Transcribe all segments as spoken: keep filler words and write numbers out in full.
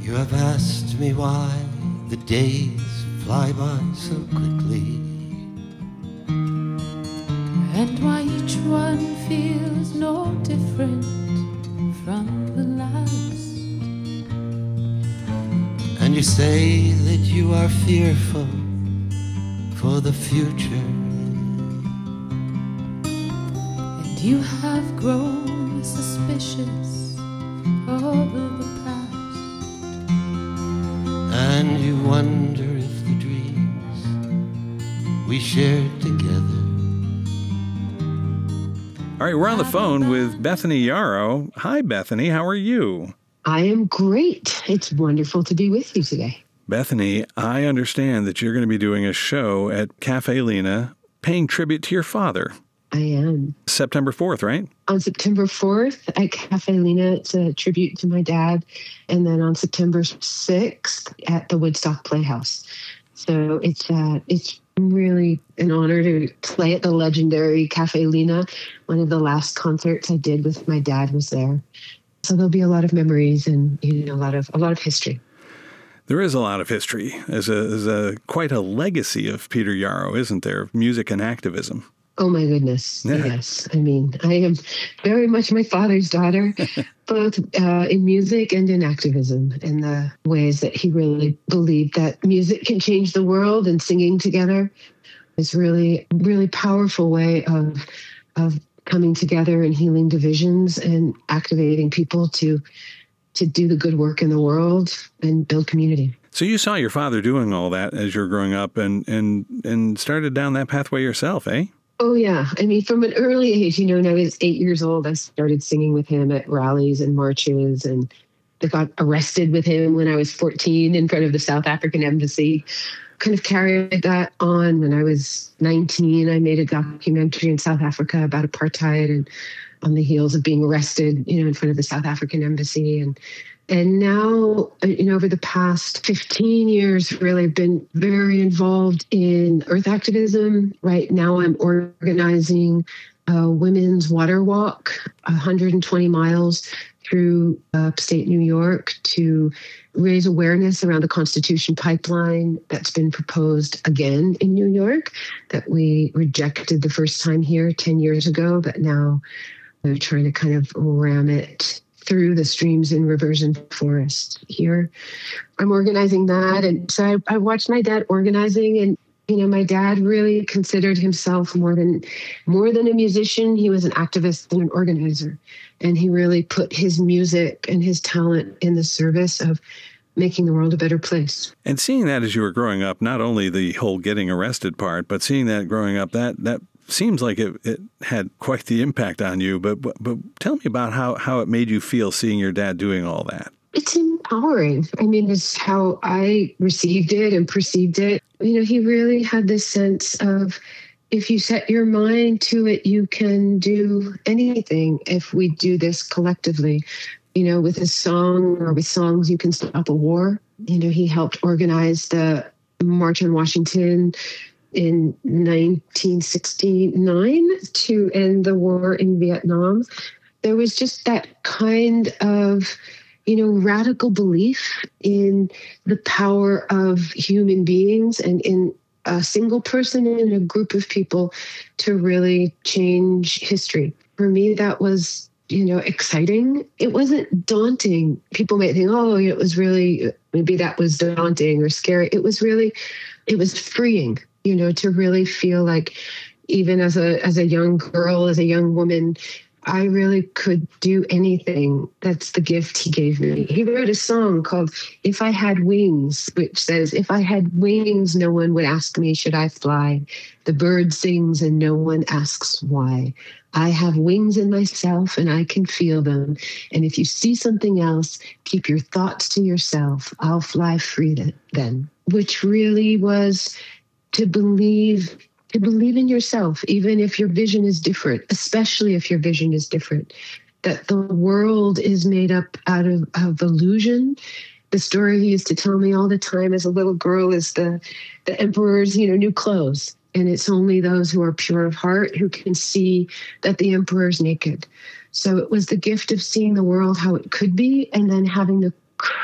You have asked me why the days fly by so quickly, and why each one feels no different from the last. And you say that you are fearful for the future, and you have grown suspicious of the past. And you wonder if the dreams we shared together. All right, we're on the phone with Bethany Yarrow. Hi, Bethany. How are you? I am great. It's wonderful to be with you today. Bethany, I understand that you're going to be doing a show at Cafe Lena paying tribute to your father. I am. September fourth, right? On September fourth at Cafe Lena, it's a tribute to my dad. And then on September sixth at the Woodstock Playhouse. So it's uh, it's really an honor to play at the legendary Cafe Lena. One of the last concerts I did with my dad was there. So there'll be a lot of memories and, you know, a lot of a lot of history. There is a lot of history. There's a, there's a quite a legacy of Peter Yarrow, isn't there? Of music and activism. Oh, my goodness. Yeah. Yes. I mean, I am very much my father's daughter, both uh, in music and in activism, in the ways that he really believed that music can change the world, and singing together is really, really powerful way of, of coming together and healing divisions and activating people to, to do the good work in the world and build community. So you saw your father doing all that as you were growing up and, and, and started down that pathway yourself, eh? Oh, yeah. I mean, from an early age, you know, when I was eight years old, I started singing with him at rallies and marches, and I got arrested with him when I was fourteen in front of the South African embassy. Kind of carried that on when I was nineteen. I made a documentary in South Africa about apartheid, and on the heels of being arrested, you know, in front of the South African embassy. And And now, you know, over the past fifteen years, really I've been very involved in earth activism. Right now I'm organizing a women's water walk, one hundred twenty miles through upstate New York to raise awareness around the Constitution pipeline that's been proposed again in New York, that we rejected the first time here ten years ago, but now they're trying to kind of ram it through the streams and rivers and forests here. I'm organizing that. And so I, I watched my dad organizing, and, you know, my dad really considered himself more than, more than a musician. He was an activist and an organizer. And he really put his music and his talent in the service of making the world a better place. And seeing that as you were growing up, not only the whole getting arrested part, but seeing that growing up, that, that seems like it, it had quite the impact on you, but, but but tell me about how, how it made you feel seeing your dad doing all that. It's empowering. I mean, it's how I received it and perceived it. You know, he really had this sense of, if you set your mind to it, you can do anything if we do this collectively. You know, with a song or with songs, you can stop a war. You know, he helped organize the March on Washington in nineteen sixty-nine to end the war in Vietnam. There was just that kind of, you know, radical belief in the power of human beings and in a single person and a group of people to really change history. For me, that was, you know, exciting. It wasn't daunting. People might think, oh, it was really, maybe that was daunting or scary. It was really, it was freeing. You know, to really feel like, even as a as a young girl, as a young woman, I really could do anything. That's the gift he gave me. He wrote a song called If I Had Wings, which says, if I had wings, no one would ask me, should I fly? The bird sings and no one asks why. I have wings in myself and I can feel them. And if you see something else, keep your thoughts to yourself. I'll fly free then. Which really was to believe, to believe in yourself, even if your vision is different, especially if your vision is different, that the world is made up out of, of illusion. The story he used to tell me all the time as a little girl is the, the emperor's, you know, new clothes. And it's only those who are pure of heart who can see that the emperor's naked. So it was the gift of seeing the world how it could be, and then having the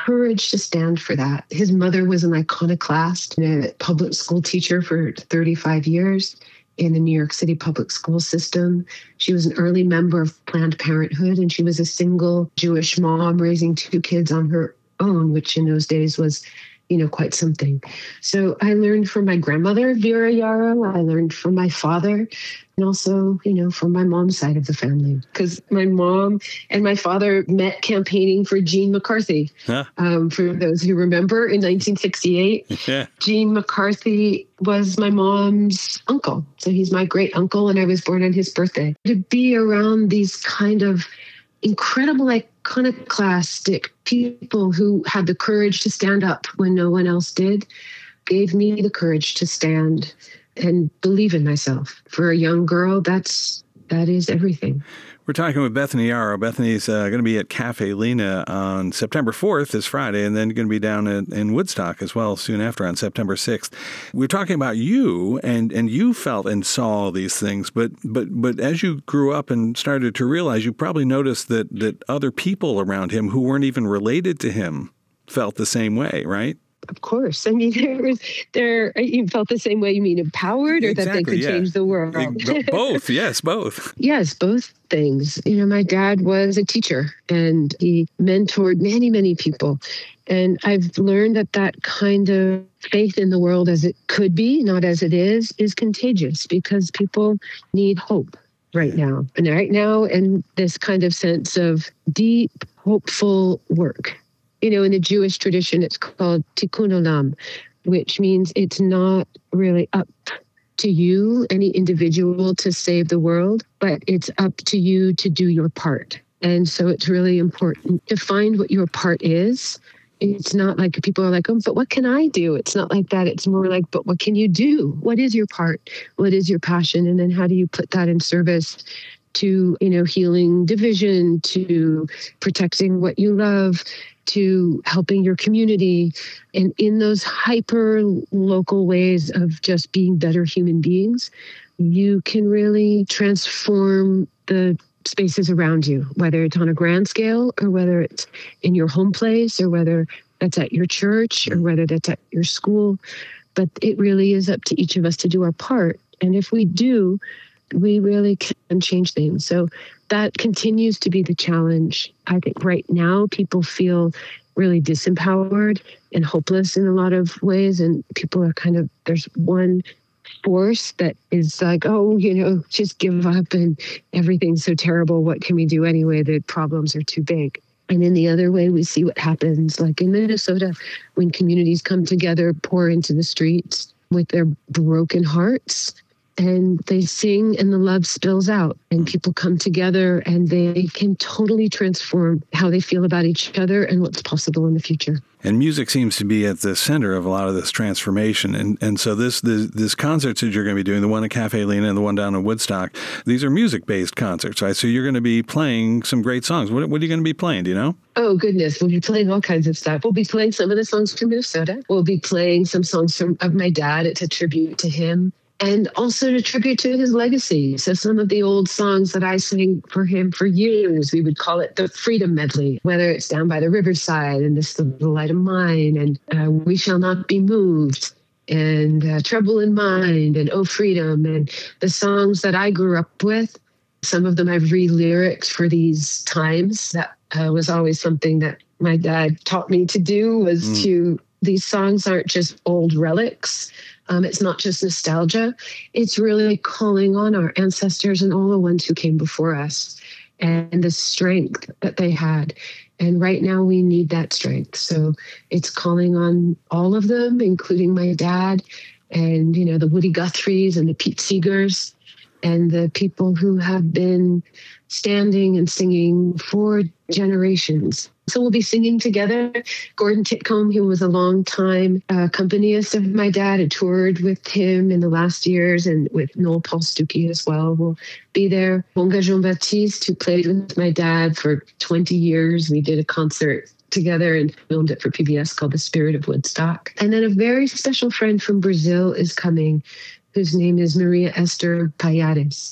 courage to stand for that. His mother was an iconoclast and a public school teacher for thirty-five years in the New York City public school system. She was an early member of Planned Parenthood, and she was a single Jewish mom raising two kids on her own, which in those days was, you know, quite something. So I learned from my grandmother, Vera Yarrow. I learned from my father, and also, you know, from my mom's side of the family. Because my mom and my father met campaigning for Gene McCarthy. Huh? Um, for those who remember, in nineteen sixty-eight, yeah. Gene McCarthy was my mom's uncle. So he's my great uncle, and I was born on his birthday. To be around these kind of incredible iconoclastic people who had the courage to stand up when no one else did gave me the courage to stand and believe in myself. For a young girl, that's that is everything. We're talking with Bethany Yarrow. Bethany's uh, going to be at Cafe Lena on September fourth, this Friday, and then going to be down in, in Woodstock as well soon after on September sixth. We're talking about you, and, and you felt and saw these things, but but but as you grew up and started to realize, you probably noticed that that other people around him who weren't even related to him felt the same way, right? Of course. I mean, there was, there, you felt the same way, you mean empowered, or exactly, that they could yeah. change the world? Both, yes, both. Yes, both things. You know, my dad was a teacher, and he mentored many, many people. And I've learned that that kind of faith in the world as it could be, not as it is, is contagious, because people need hope right now. And right now, and this kind of sense of deep, hopeful work. You know, in the Jewish tradition, it's called tikkun olam, which means it's not really up to you, any individual, to save the world, but it's up to you to do your part. And so it's really important to find what your part is. It's not like people are like, oh, but what can I do? It's not like that. It's more like, but what can you do? What is your part? What is your passion? And then how do you put that in service to, you know, healing division, to protecting what you love, to helping your community, and in those hyper local ways of just being better human beings, you can really transform the spaces around you, whether it's on a grand scale or whether it's in your home place or whether that's at your church or whether that's at your school. But it really is up to each of us to do our part. And if we do, we really can change things. So that continues to be the challenge. I think right now people feel really disempowered and hopeless in a lot of ways. And people are kind of, there's one force that is like, oh, you know, just give up and everything's so terrible. What can we do anyway? The problems are too big. And in the other way, we see what happens, like in Minnesota, when communities come together, pour into the streets with their broken hearts, and they sing and the love spills out and people come together and they can totally transform how they feel about each other and what's possible in the future. And music seems to be at the center of a lot of this transformation. And and so this this, this concerts that you're going to be doing, the one at Cafe Lena and the one down in Woodstock, these are music-based concerts, right? So you're going to be playing some great songs. What, what are you going to be playing? Do you know? Oh, goodness. We'll be playing all kinds of stuff. We'll be playing some of the songs from Minnesota. We'll be playing some songs from of my dad. It's a tribute to him. And also to tribute to his legacy. So some of the old songs that I sang for him for years, we would call it the Freedom Medley, whether it's Down by the Riverside and This Little Light of Mine and uh, We Shall Not Be Moved and uh, Trouble in Mind and Oh Freedom, and the songs that I grew up with. Some of them I've re-lyrics for these times. That uh, was always something that my dad taught me to do, was mm. to, these songs aren't just old relics. Um, it's not just nostalgia. It's really calling on our ancestors and all the ones who came before us and the strength that they had. And right now we need that strength. So it's calling on all of them, including my dad and, you know, the Woody Guthries and the Pete Seegers and the people who have been standing and singing for generations. So we'll be singing together. Gordon Titcomb, who was a long-time uh, accompanist of my dad, had toured with him in the last years, and with Noel Paul Stuckey as well, will be there. Bonga Jean-Baptiste, who played with my dad for twenty years. We did a concert together and filmed it for P B S called The Spirit of Woodstock. And then a very special friend from Brazil is coming, whose name is Maria Esther Payares.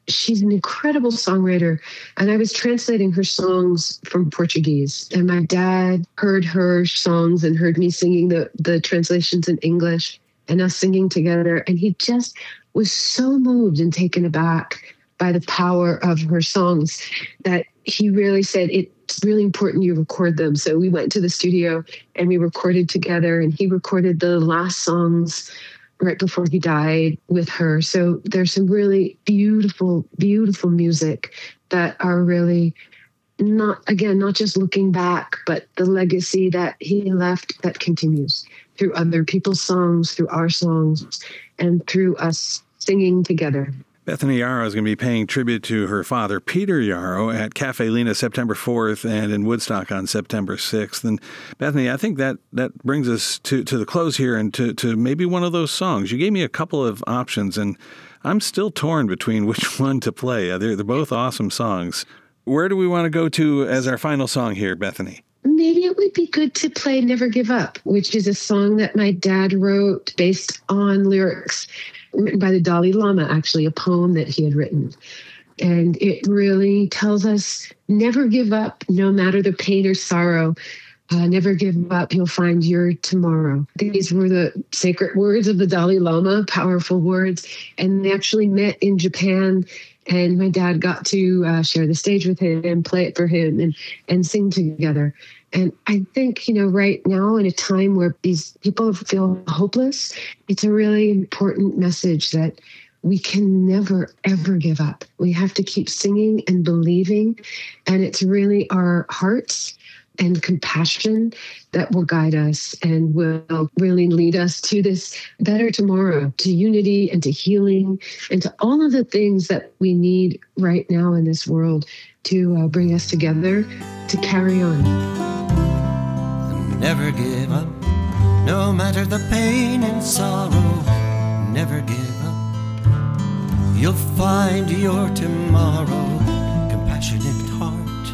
she's an incredible songwriter. And I was translating her songs from Portuguese. And my dad heard her songs and heard me singing the, the translations in English and us singing together. And he just was so moved and taken aback by the power of her songs that he really said, it's really important you record them. So we went to the studio and we recorded together, and he recorded the last songs right before he died with her. So there's some really beautiful, beautiful music that are really not, again, not just looking back, but the legacy that he left that continues through other people's songs, through our songs, and through us singing together. Bethany Yarrow is going to be paying tribute to her father, Peter Yarrow, at Cafe Lena September fourth and in Woodstock on September sixth. And Bethany, I think that, that brings us to, to the close here and to, to maybe one of those songs. You gave me a couple of options, and I'm still torn between which one to play. They're, they're both awesome songs. Where do we want to go to as our final song here, Bethany? Maybe it would be good to play Never Give Up, which is a song that my dad wrote based on lyrics written by the Dalai Lama, actually, a poem that he had written. And it really tells us never give up, no matter the pain or sorrow. Uh, never give up, you'll find your tomorrow. These were the sacred words of the Dalai Lama, powerful words. And they actually met in Japan. And my dad got to uh, share the stage with him and play it for him and, and sing together. And I think, you know, right now in a time where these people feel hopeless, it's a really important message that we can never, ever give up. We have to keep singing and believing. And it's really our hearts and compassion that will guide us and will really lead us to this better tomorrow, to unity and to healing and to all of the things that we need right now in this world to uh, bring us together to carry on. Never give up, no matter the pain and sorrow. Never give up, you'll find your tomorrow. Compassionate heart,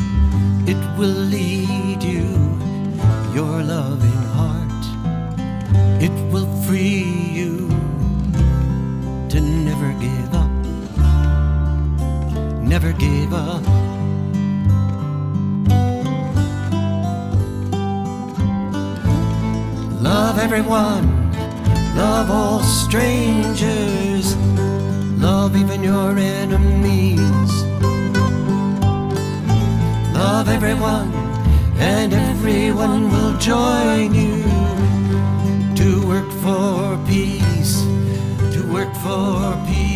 it will lead you. Your loving heart, it will free you to never give up. Never give up. Love everyone, love all strangers, love even your enemies. Love everyone, and everyone will join you to work for peace, to work for peace.